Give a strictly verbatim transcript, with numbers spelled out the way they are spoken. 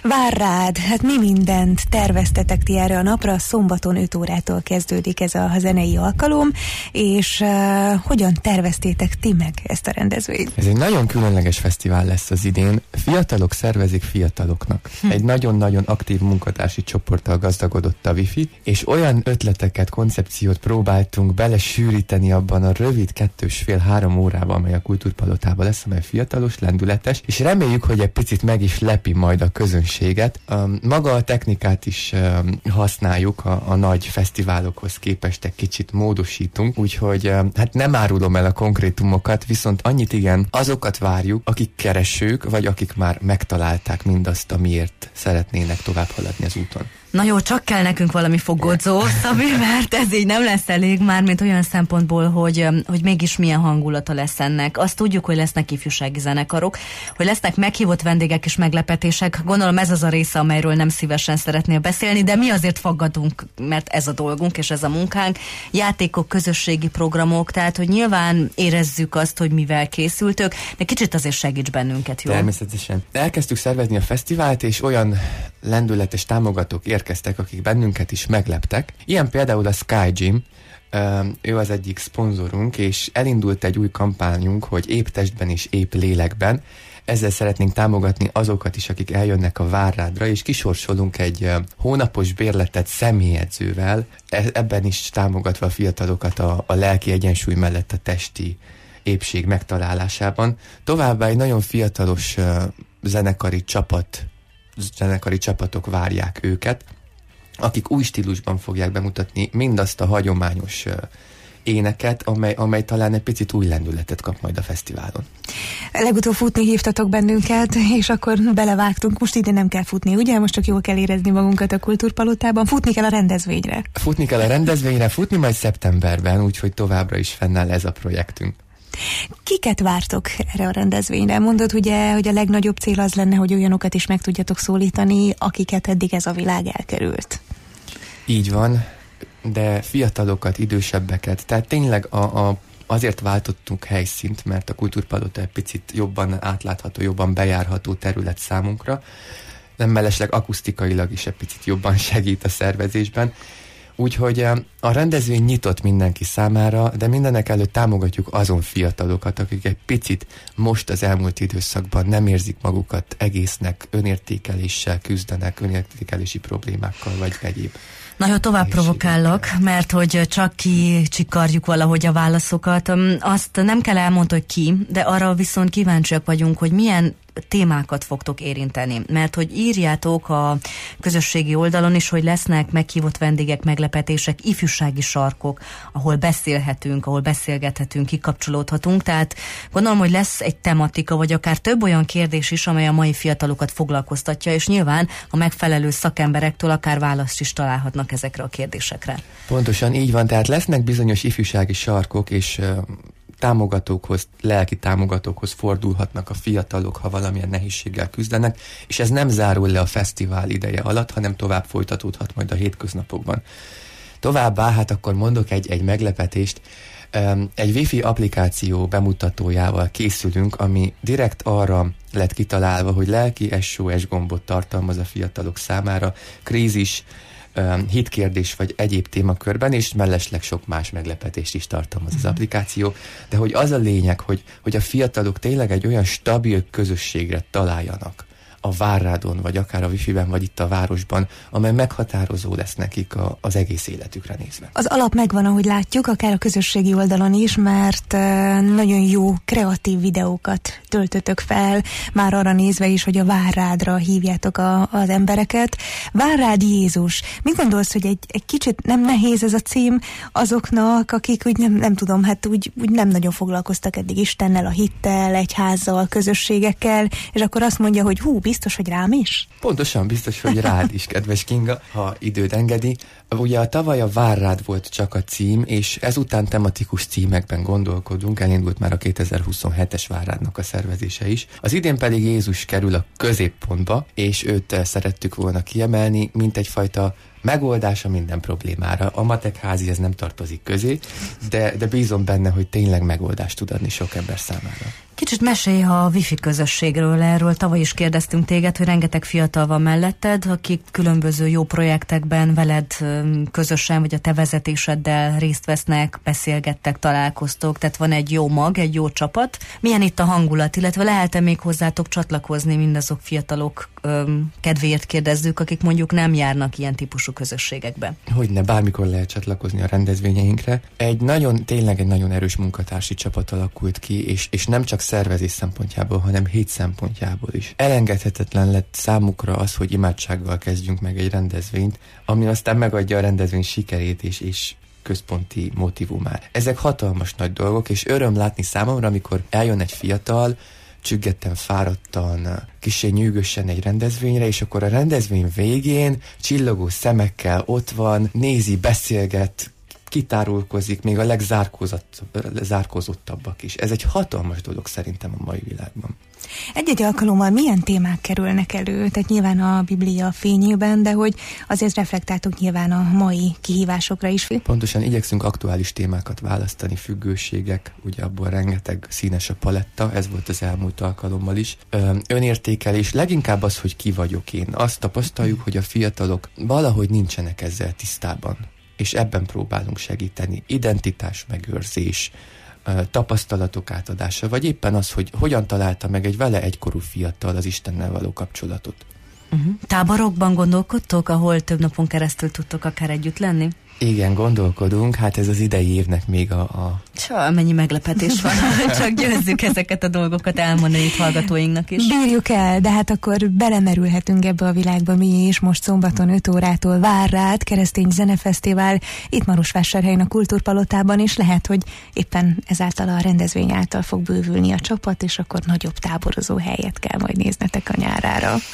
Vár rád, hát mi mindent terveztetek ti erre a napra, szombaton öt órától kezdődik ez a zenei alkalom, és uh, hogyan terveztétek ti meg ezt a rendezvényt? Ez egy nagyon különleges fesztivál lesz az idén. Fiatalok szervezik fiataloknak. Hm. Egy nagyon-nagyon aktív munkatársi csoporttal gazdagodott a Wi-Fi, és olyan ötleteket, koncepciót próbáltunk belesűríteni abban a rövid kettős fél három órában, amely a Kultúrpalotában lesz, amely fiatalos, lendületes, és reméljük, hogy egy picit meg is lepi majd a közönséget. Um, maga a technikát is um, használjuk a, a nagy fesztiválokhoz képest, egy kicsit módosítunk, úgyhogy um, hát nem árulom el a konkrétumokat, viszont annyit igen, azokat várjuk, akik keresők, vagy akik már megtalálták mindazt, amiért szeretnének tovább haladni az úton. Na jó, csak kell nekünk valami fogodzó, Szabi, mert ez így nem lesz elég már, mint olyan szempontból, hogy, hogy mégis milyen hangulata lesz ennek. Azt tudjuk, hogy lesznek ifjúsági zenekarok, hogy lesznek meghívott vendégek és meglepetések. Gondolom ez az a része, amelyről nem szívesen szeretnél beszélni, de mi azért faggatunk, mert ez a dolgunk és ez a munkánk. Játékok, közösségi programok, tehát hogy nyilván érezzük azt, hogy mivel készültök, de kicsit azért segíts bennünket, jó? Természetesen. Elkezdtük szervezni a fesztivált, és olyan lendületes támogatók érkeztek, akik bennünket is megleptek. Ilyen például a Sky Gym, ő az egyik szponzorunk, és elindult egy új kampányunk, hogy épp testben és épp lélekben. Ezzel szeretnénk támogatni azokat is, akik eljönnek a Várrádra, és kisorsolunk egy hónapos bérletet személyedzővel, ebben is támogatva a fiatalokat a, a lelki egyensúly mellett a testi épség megtalálásában. Továbbá egy nagyon fiatalos zenekari csapat zenekari csapatok várják őket, akik új stílusban fogják bemutatni mindazt a hagyományos uh, éneket, amely, amely talán egy picit új lendületet kap majd a fesztiválon. Legutóbb futni hívtatok bennünket, és akkor belevágtunk. Most ide nem kell futni, ugye? Most csak jól kell érezni magunkat a Kultúrpalotában. Futni kell a rendezvényre. Futni kell a rendezvényre, futni majd szeptemberben, úgyhogy továbbra is fennáll ez a projektünk. Kiket vártok erre a rendezvényre? Mondod ugye, hogy a legnagyobb cél az lenne, hogy olyanokat is meg tudjatok szólítani, akiket eddig ez a világ elkerült. Így van, de fiatalokat, idősebbeket, tehát tényleg a, a, azért váltottunk helyszínt, mert a Kultúrpalota egy picit jobban átlátható, jobban bejárható terület számunkra, nem mellesleg akusztikailag is egy picit jobban segít a szervezésben. Úgyhogy a rendezvény nyitott mindenki számára, de mindenek előtt támogatjuk azon fiatalokat, akik egy picit most az elmúlt időszakban nem érzik magukat egésznek, önértékeléssel küzdenek, önértékelési problémákkal vagy egyéb. Na jó, tovább provokállak, mert hogy csak kicsikarjuk valahogy a válaszokat. Azt nem kell elmondani, hogy ki, de arra viszont kíváncsiak vagyunk, hogy milyen témákat fogtok érinteni. Mert hogy írjátok a közösségi oldalon is, hogy lesznek meghívott vendégek, meglepetések, ifjúsági sarkok, ahol beszélhetünk, ahol beszélgethetünk, kikapcsolódhatunk. Tehát gondolom, hogy lesz egy tematika, vagy akár több olyan kérdés is, amely a mai fiatalokat foglalkoztatja, és nyilván a megfelelő szakemberektől akár választ is találhatnak ezekre a kérdésekre. Pontosan így van, tehát lesznek bizonyos ifjúsági sarkok, és uh, támogatókhoz, lelki támogatókhoz fordulhatnak a fiatalok, ha valamilyen nehézséggel küzdenek, és ez nem zárul le a fesztivál ideje alatt, hanem tovább folytatódhat majd a hétköznapokban. Továbbá, hát akkor mondok egy, egy meglepetést, egy Wi-Fi applikáció bemutatójával készülünk, ami direkt arra lett kitalálva, hogy lelki es o es gombot tartalmaz a fiatalok számára, krízis, hitkérdés vagy egyéb témakörben, és mellesleg sok más meglepetést is tartalmaz az applikáció, de hogy az a lényeg, hogy, hogy a fiatalok tényleg egy olyan stabil közösségre találjanak a Várrádon, vagy akár a Wi-Fi-ben, vagy itt a városban, amely meghatározó lesz nekik a, az egész életükre nézve. Az alap megvan, ahogy látjuk, akár a közösségi oldalon is, mert uh, nagyon jó, kreatív videókat töltötök fel, már arra nézve is, hogy a Várrádra hívjátok a, az embereket. Várrád Jézus. Mit gondolsz, hogy egy, egy kicsit nem nehéz ez a cím azoknak, akik úgy nem, nem tudom, hát úgy, úgy nem nagyon foglalkoztak eddig Istennel, a hittel, egyházzal, közösségekkel, és akkor azt mondja, hogy hú, biztos, hogy rám is? Pontosan, biztos, hogy rád is, kedves Kinga, ha időd engedi. Ugye a tavaly a Várrád volt csak a cím, és ezután tematikus címekben gondolkodunk, elindult már a kétezer-huszonhetes Várrádnak a szervezése is. Az idén pedig Jézus kerül a középpontba, és őt szerettük volna kiemelni, mint egyfajta megoldása minden problémára. A matekházi ez nem tartozik közé, de, de bízom benne, hogy tényleg megoldást tud adni sok ember számára. Kicsit mesélj a wifi közösségről, erről tavaly is kérdeztünk téged, hogy rengeteg fiatal van melletted, akik különböző jó projektekben veled közösen, vagy a te vezetéseddel részt vesznek, beszélgettek, találkoztok, tehát van egy jó mag, egy jó csapat. Milyen itt a hangulat, illetve lehet-e még hozzátok csatlakozni mindazok fiatalok öm, kedvéért kérdezzük, akik mondjuk nem járnak ilyen típusú közösségekbe? Hogyne, bármikor lehet csatlakozni a rendezvényeinkre. Egy nagyon, tényleg egy nagyon erős munkatársi csapat alakult ki, és, és nem csak szervezés szempontjából, hanem hét szempontjából is. Elengedhetetlen lett számukra az, hogy imádsággal kezdjünk meg egy rendezvényt, ami aztán megadja a rendezvény sikerét és, és központi motivumát. Ezek hatalmas nagy dolgok, és öröm látni számomra, amikor eljön egy fiatal, csüggetten, fáradtan, kissé nyűgösen egy rendezvényre, és akkor a rendezvény végén csillogó szemekkel ott van, nézi, beszélget, kitárulkozik, még a legzárkózottabbak is. Ez egy hatalmas dolog szerintem a mai világban. Egy-egy alkalommal milyen témák kerülnek elő? Tehát nyilván a Biblia fényében, de hogy azért reflektáltok nyilván a mai kihívásokra is. Pontosan igyekszünk aktuális témákat választani, függőségek, ugye abból rengeteg színes a paletta, ez volt az elmúlt alkalommal is. Önértékelés, leginkább az, hogy ki vagyok én. Azt tapasztaljuk, hogy a fiatalok valahogy nincsenek ezzel tisztában, és ebben próbálunk segíteni. Identitás megőrzés, tapasztalatok átadása, vagy éppen az, hogy hogyan találta meg egy vele egykorú fiatal az Istennel való kapcsolatot. Uh-huh. Táborokban gondolkodtok, ahol több napon keresztül tudtok akár együtt lenni? Igen, gondolkodunk, hát ez az idei évnek még a... a... Csá, mennyi meglepetés van, csak győzzük ezeket a dolgokat elmondani itt hallgatóinknak is. Bírjuk el, de hát akkor belemerülhetünk ebbe a világba mi is, most szombaton öt órától vár rád, keresztény zenefesztivál, itt Marosvásárhelyen a Kultúrpalotában, és lehet, hogy éppen ezáltal a rendezvény által fog bővülni a csapat, és akkor nagyobb táborozó helyet kell majd néznetek a nyárára.